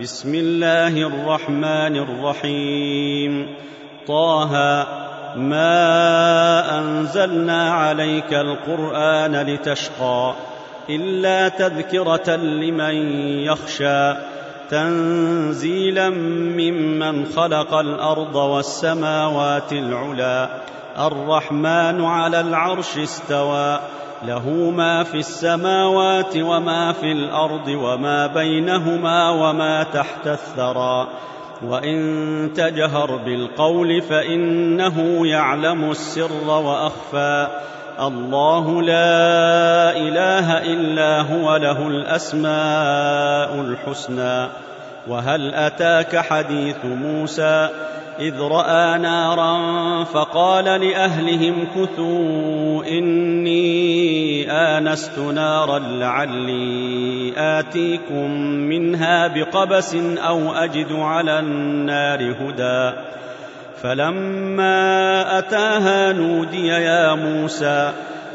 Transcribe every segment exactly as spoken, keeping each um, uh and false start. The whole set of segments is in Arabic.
بسم الله الرحمن الرحيم. طه ما أنزلنا عليك القرآن لتشقى إلا تذكرة لمن يخشى تنزيلا ممن خلق الأرض والسماوات العلى الرحمن على العرش استوى له ما في السماوات وما في الأرض وما بينهما وما تحت الثرى وإن تجهر بالقول فإنه يعلم السر وأخفى الله لا إله إلا هو له الأسماء الحسنى. وهل أتاك حديث موسى إذ رأى نارا فقال لأهلهم كثوا إني آنست نارا لعلي آتيكم منها بقبس أو أجد على النار هدى فلما أتاها نودي يا موسى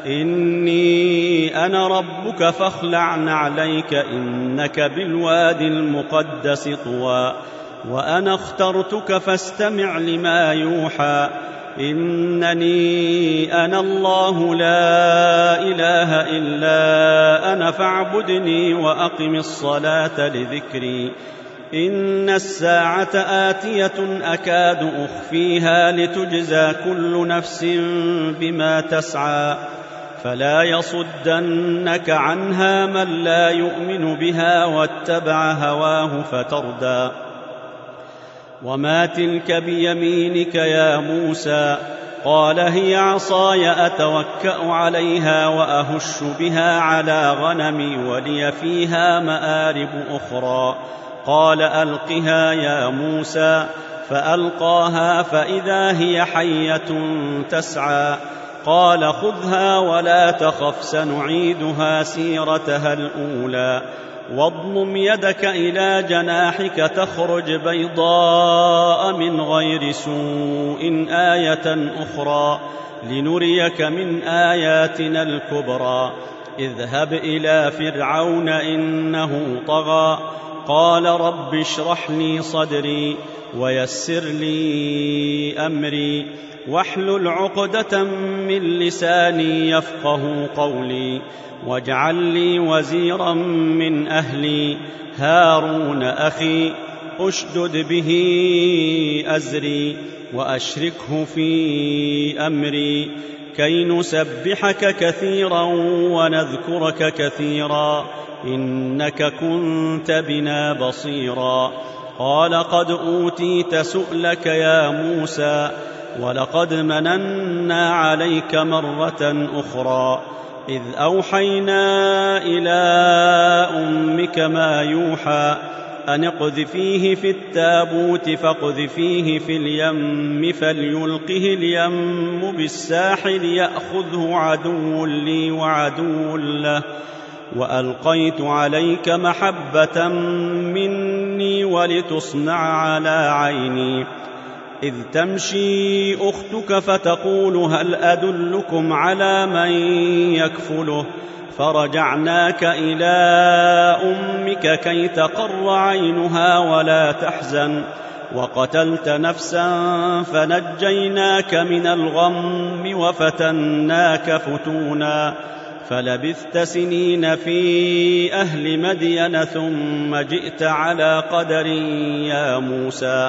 إني أنا ربك فاخلع نعليك إنك بالوادي المقدس طوى وأنا اخترتك فاستمع لما يوحى إنني أنا الله لا إله إلا أنا فاعبدني وأقم الصلاة لذكري إن الساعة آتية أكاد أخفيها لتجزى كل نفس بما تسعى فلا يصدنك عنها من لا يؤمن بها واتبع هواه فتردى. وما تلك بيمينك يا موسى قال هي عصاي أتوكأ عليها وأهش بها على غنمي ولي فيها مآرب أخرى قال ألقها يا موسى فألقاها فإذا هي حية تسعى قال خذها ولا تخف سنعيدها سيرتها الأولى واضمم يدك إلى جناحك تخرج بيضاء من غير سوء آية أخرى لنريك من آياتنا الكبرى اذهب إلى فرعون إنه طغى قال رب اشرح لي صدري ويسر لي أمري واحلل عقدة من لساني يفقه قولي واجعل لي وزيرا من أهلي هارون أخي أشدد به أزري وأشركه في أمري كي نسبحك كثيرا ونذكرك كثيرا إنك كنت بنا بصيرا قال قد أوتيت سؤلك يا موسى ولقد مننا عليك مرة أخرى إذ أوحينا إلى أمك ما يوحى أن اقذفيه في التابوت فاقذفيه في اليم فليلقه اليم بالساحل يأخذه عدو لي وعدو له وألقيت عليك محبة مني ولتصنع على عيني إذ تمشي أختك فتقول هل أدلكم على من يكفله فرجعناك إلى أمك كي تقر عينها ولا تحزن وقتلت نفسا فنجيناك من الغم وفتناك فتونا فلبثت سنين في أهل مدين ثم جئت على قدر يا موسى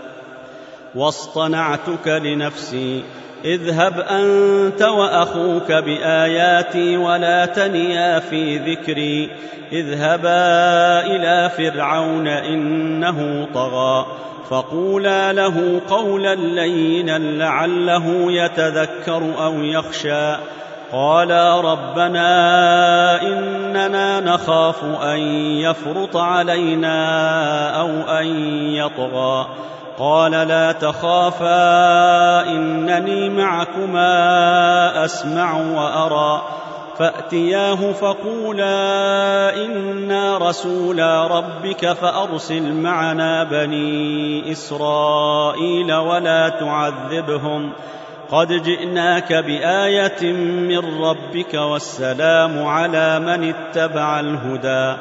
واصطنعتك لنفسي اذهب أنت وأخوك بآياتي ولا تنيا في ذكري اذهبا إلى فرعون إنه طغى فقولا له قولا لينا لعله يتذكر أو يخشى قالا ربنا إننا نخاف أن يفرط علينا أو أن يطغى قال لا تخافا إنني معكما أسمع وأرى فأتياه فقولا إنا رسولا ربك فأرسل معنا بني إسرائيل ولا تعذبهم قد جئناك بآية من ربك والسلام على من اتبع الهدى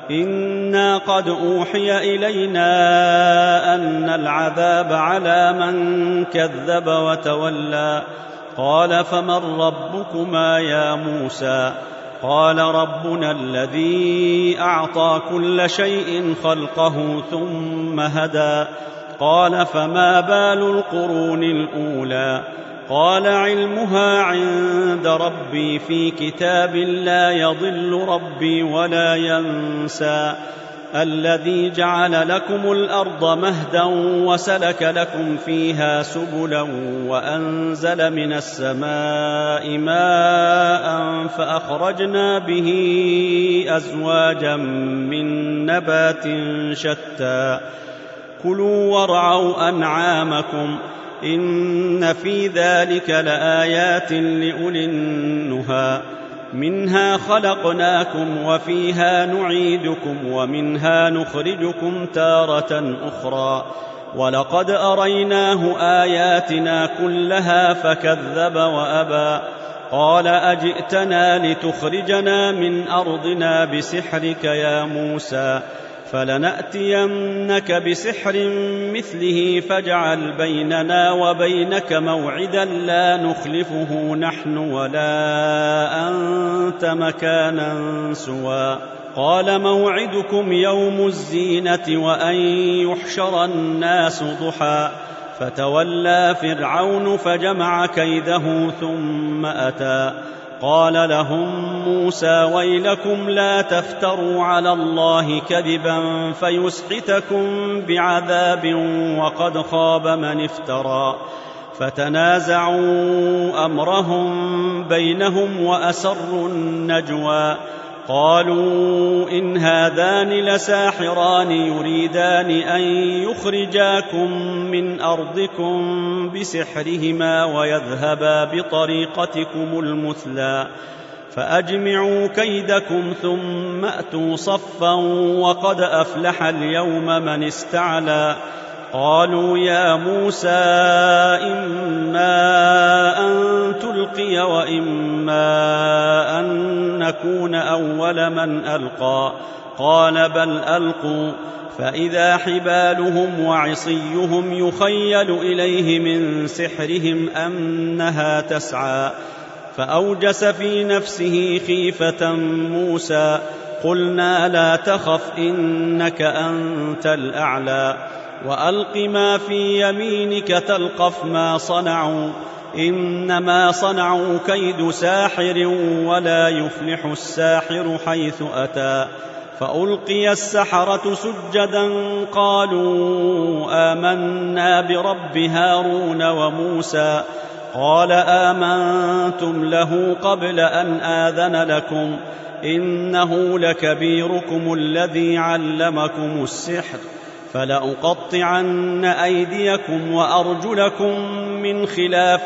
إنا قد أوحي إلينا أن العذاب على من كذب وتولى قال فمن ربكما يا موسى قال ربنا الذي أعطى كل شيء خلقه ثم هدى قال فما بال القرون الأولى قال علمها عند ربي في كتاب لا يضل ربي ولا ينسى الذي جعل لكم الأرض مهدا وسلك لكم فيها سبلا وأنزل من السماء ماء فأخرجنا به أزواجا من نبات شتى كلوا وارعوا أنعامكم إن في ذلك لآيات لأولي النهى منها خلقناكم وفيها نعيدكم ومنها نخرجكم تارة أخرى ولقد أريناه آياتنا كلها فكذب وأبى قال أجئتنا لتخرجنا من أرضنا بسحرك يا موسى فلنأتينك بسحر مثله فاجعل بيننا وبينك موعدا لا نخلفه نحن ولا أنت مكانا سوى قال موعدكم يوم الزينة وأن يحشر الناس ضحى فتولى فرعون فجمع كيده ثم أتى قال لهم موسى ويلكم لا تفتروا على الله كذبا فيسحتكم بعذاب وقد خاب من افترى فتنازعوا أمرهم بينهم وأسروا النجوى قالوا إن هذان لساحران يريدان أن يخرجاكم من أرضكم بسحرهما ويذهبا بطريقتكم المثلى فأجمعوا كيدكم ثم أتوا صفا وقد أفلح اليوم من استعلى قالوا يا موسى إما أن تلقي وإما أن نكون أول من ألقى قال بل ألقوا فإذا حبالهم وعصيهم يخيل إليه من سحرهم أنها تسعى فأوجس في نفسه خيفة موسى قلنا لا تخف إنك أنت الأعلى وألق ما في يمينك تلقف ما صنعوا إنما صنعوا كيد ساحر ولا يفلح الساحر حيث أتى فألقي السحرة سجدا قالوا آمنا برب هارون وموسى قال آمنتم له قبل أن آذن لكم إنه لكبيركم الذي علمكم السحر فلأقطعن أيديكم وأرجلكم من خلاف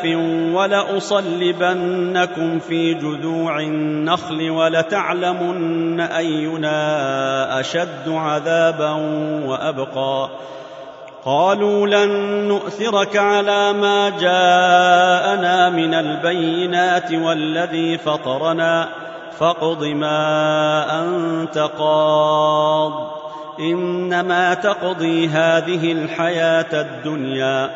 ولأصلبنكم في جذوع النخل ولتعلمن أينا أشد عذابا وأبقى قالوا لن نؤثرك على ما جاءنا من البينات والذي فطرنا فاقض ما أنت قاض إنما تقضي هذه الحياة الدنيا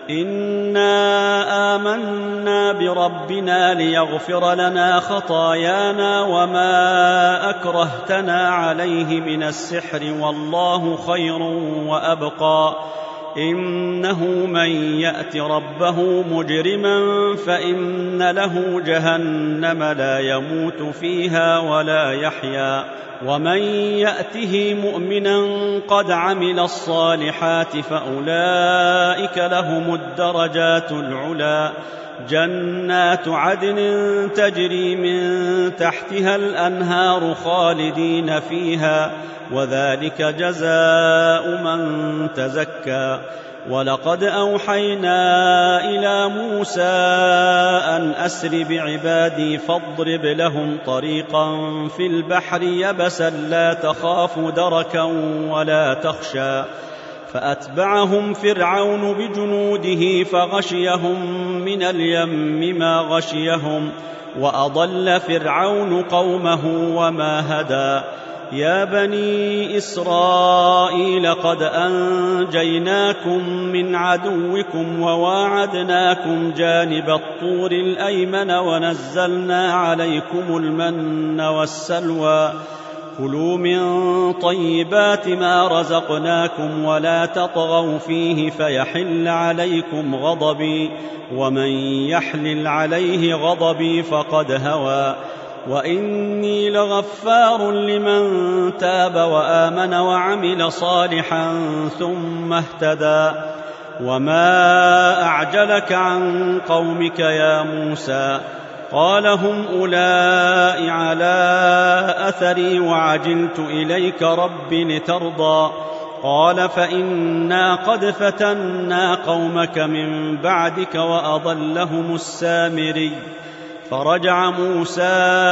إنا آمنا بربنا ليغفر لنا خطايانا وما أكرهتنا عليه من السحر والله خير وأبقى إنه من يأت ربه مجرما فإن له جهنم لا يموت فيها ولا يحيا ومن يأته مؤمنا قد عمل الصالحات فأولئك لهم الدرجات العلى جنات عدن تجري من تحتها الأنهار خالدين فيها وذلك جزاء من تزكى ولقد أوحينا إلى موسى أن أسر بعبادي فاضرب لهم طريقا في البحر يبسا لا تخاف دركا ولا تخشى فأتبعهم فرعون بجنوده فغشيهم من اليم ما غشيهم وأضل فرعون قومه وما هدى يا بني إسرائيل قد أنجيناكم من عدوكم وواعدناكم جانب الطور الأيمن ونزلنا عليكم المن والسلوى كلوا من طيبات ما رزقناكم ولا تطغوا فيه فيحل عليكم غضبي ومن يحلل عليه غضبي فقد هوى وإني لغفار لمن تاب وآمن وعمل صالحا ثم اهتدى وما أعجلك عن قومك يا موسى قال هم أولئك على أثري وعجلت إليك رب لترضى قال فإنا قد فتنا قومك من بعدك وأضلهم السامري فرجع موسى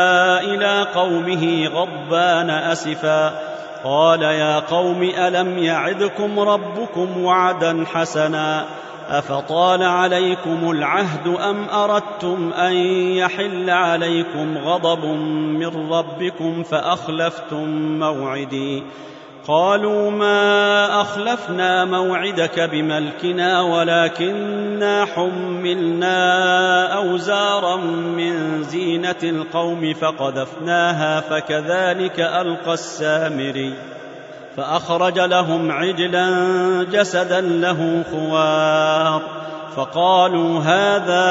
إلى قومه غضبان أسفا قال يا قوم ألم يعدكم ربكم وعدا حسنا أفطال عليكم العهد أم أردتم أن يحل عليكم غضب من ربكم فأخلفتم موعدي قالوا ما أخلفنا موعدك بملكنا ولكننا حملنا أوزارا من زينة القوم فقذفناها فكذلك ألقى السامري فأخرج لهم عجلا جسدا له خوار فقالوا هذا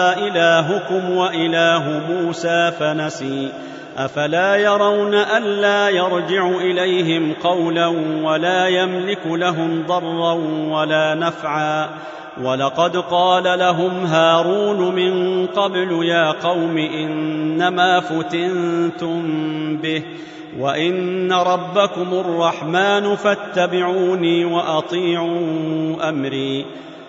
إلهكم وإله موسى فنسي أفلا يرون ألا يرجع إليهم قولا ولا يملك لهم ضرا ولا نفعا ولقد قال لهم هارون من قبل يا قوم إنما فتنتم به وإن ربكم الرحمن فاتبعوني وأطيعوا أمري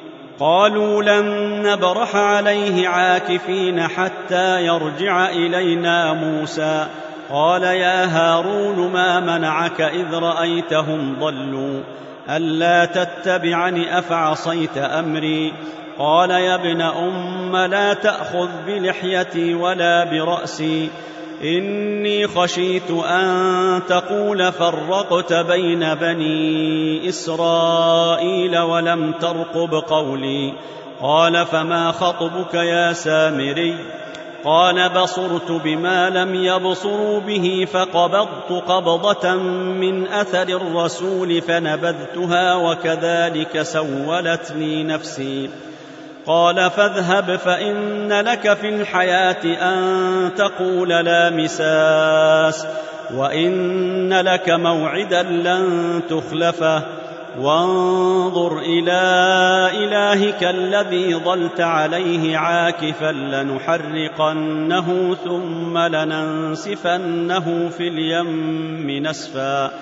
قالوا لن نبرح عليه عاكفين حتى يرجع إلينا موسى قال يا هارون ما منعك إذ رأيتهم ضلوا ألا تتبعني أفعصيت أمري قال يا ابن أم لا تأخذ بلحيتي ولا برأسي إني خشيت أن تقول فرقت بين بني إسرائيل ولم ترقب قولي قال فما خطبك يا سامري قال بصرت بما لم يبصروا به فقبضت قبضة من أثر الرسول فنبذتها وكذلك سولت لي نفسي قال فاذهب فإن لك في الحياة أن تقول لا مساس وإن لك موعدا لن تخلفه وانظر إلى إلهك الذي ظلت عليه عاكفا لنحرقنه ثم لننسفنه في اليم نسفا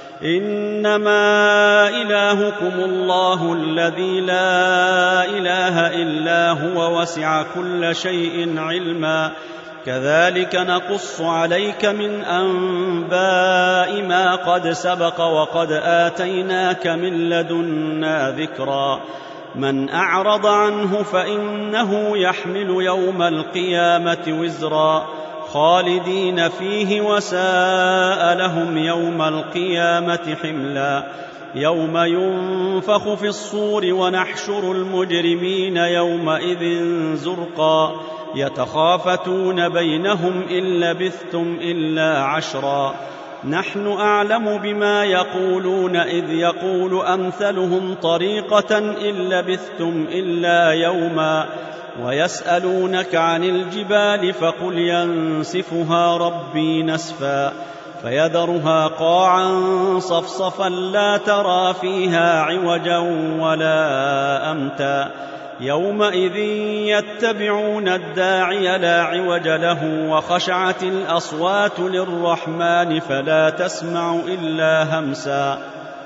إنما إلهكم الله الذي لا إله إلا هو وسع كل شيء علما كذلك نقص عليك من أنباء ما قد سبق وقد آتيناك من لدنا ذكرا من أعرض عنه فإنه يحمل يوم القيامة وزرا خالدين فيه وساء لهم يوم القيامة حملا يوم ينفخ في الصور ونحشر المجرمين يومئذ زرقا يتخافتون بينهم إن لبثتم إلا عشرا نحن أعلم بما يقولون إذ يقول أمثلهم طريقة إن لبثتم إلا يوما ويسألونك عن الجبال فقل ينسفها ربي نسفا فيذرها قاعا صفصفا لا ترى فيها عوجا ولا أمتا يومئذ يتبعون الداعي لا عوج له وخشعت الأصوات للرحمن فلا تسمع إلا همسا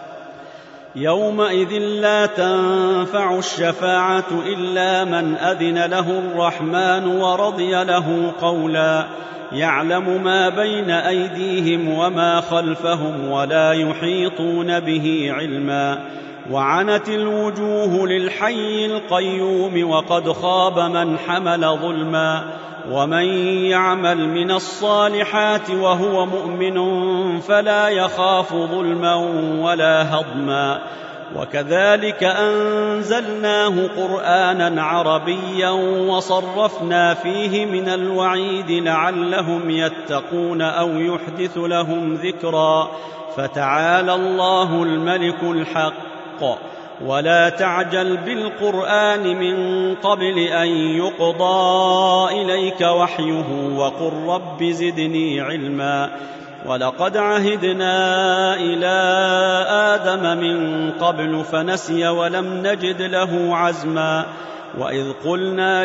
يومئذ لا تنفع الشفاعة إلا من أذن له الرحمن ورضي له قولا يعلم ما بين أيديهم وما خلفهم ولا يحيطون به علما وعنت الوجوه للحي القيوم وقد خاب من حمل ظلما ومن يعمل من الصالحات وهو مؤمن فلا يخاف ظلما ولا هضما وكذلك أنزلناه قرآنا عربيا وصرفنا فيه من الوعيد لعلهم يتقون أو يحدث لهم ذكرا فتعالى الله الملك الحق ولا تعجل بالقرآن من قبل أن يقضى إليك وحيه وقل رب زدني علما ولقد عهدنا إلى آدم من قبل فنسي ولم نجد له عزما وإذ قلنا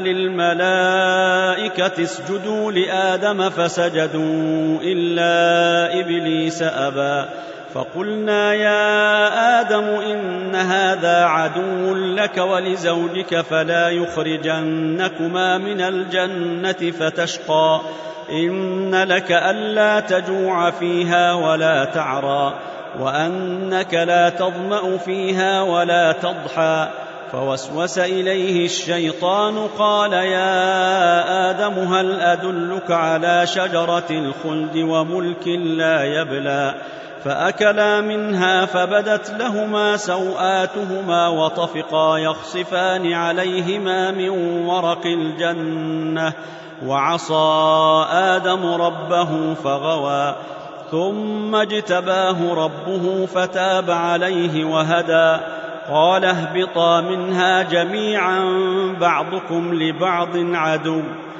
للملائكة اسجدوا لآدم فسجدوا إلا إبليس أبى فقلنا يا آدم إن هذا عدو لك ولزوجك فلا يخرجنكما من الجنة فتشقى إن لك ألا تجوع فيها ولا تعرى وأنك لا تظمأ فيها ولا تضحى فوسوس إليه الشيطان قال يا آدم هل أدلك على شجرة الخلد وملك لا يبلى فأكلا منها فبدت لهما سوآتهما وطفقا يخصفان عليهما من ورق الجنة وعصى آدم ربه فغوى ثم اجتباه ربه فتاب عليه وهدى قال اهبطا منها جميعا بعضكم لبعض عدو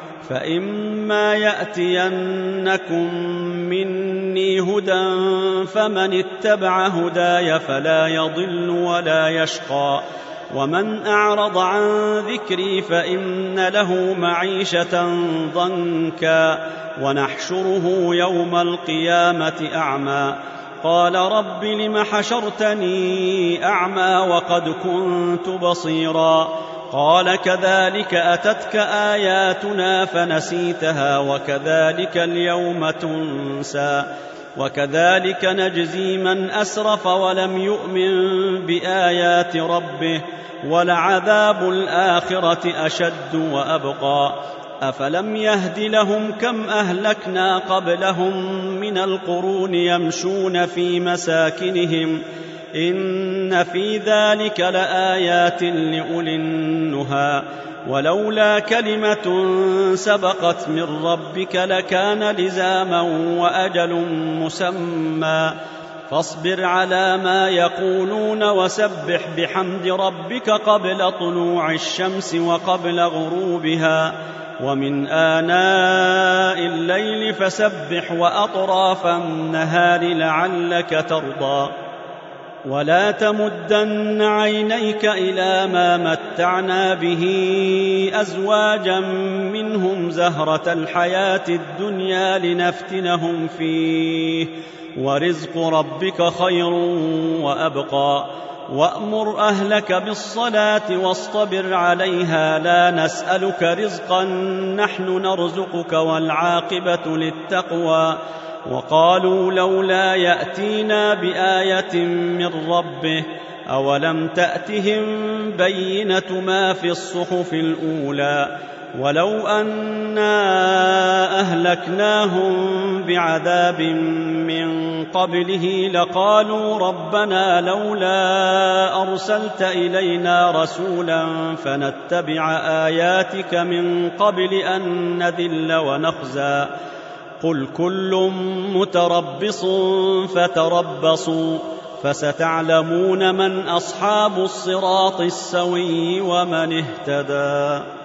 فإما يأتينكم مني هدى فمن اتبع هداي فلا يضل ولا يشقى ومن أعرض عن ذكري فإن له معيشة ضنكا ونحشره يوم القيامة أعمى قال رب لم حشرتني أعمى وقد كنت بصيرا قال كذلك أتتك آياتنا فنسيتها وكذلك اليوم تنسى وكذلك نجزي من أسرف ولم يؤمن بآيات ربه ولعذاب الآخرة أشد وأبقى أفلم يهد لهم كم أهلكنا قبلهم من القرون يمشون في مساكنهم إن في ذلك لآيات لأولي النهى ولولا كلمة سبقت من ربك لكان لزاما وأجل مسمى فاصبر على ما يقولون وسبح بحمد ربك قبل طلوع الشمس وقبل غروبها ومن آناء الليل فسبح وأطراف النهار لعلك ترضى ولا تمدن عينيك إلى ما متعنا به أزواجا منهم زهرة الحياة الدنيا لنفتنهم فيه ورزق ربك خير وأبقى وأمر أهلك بالصلاة واصطبر عليها لا نسألك رزقا نحن نرزقك والعاقبة للتقوى وقالوا لولا يأتينا بآية من ربه أولم تأتهم بينة ما في الصحف الأولى ولو أنا أهلكناهم بعذاب من قبله لقالوا ربنا لولا أرسلت إلينا رسولا فنتبع آياتك من قبل أن نذل ونخزى قل كل متربص فتربصوا فستعلمون من أصحاب الصراط السوي ومن اهتدى.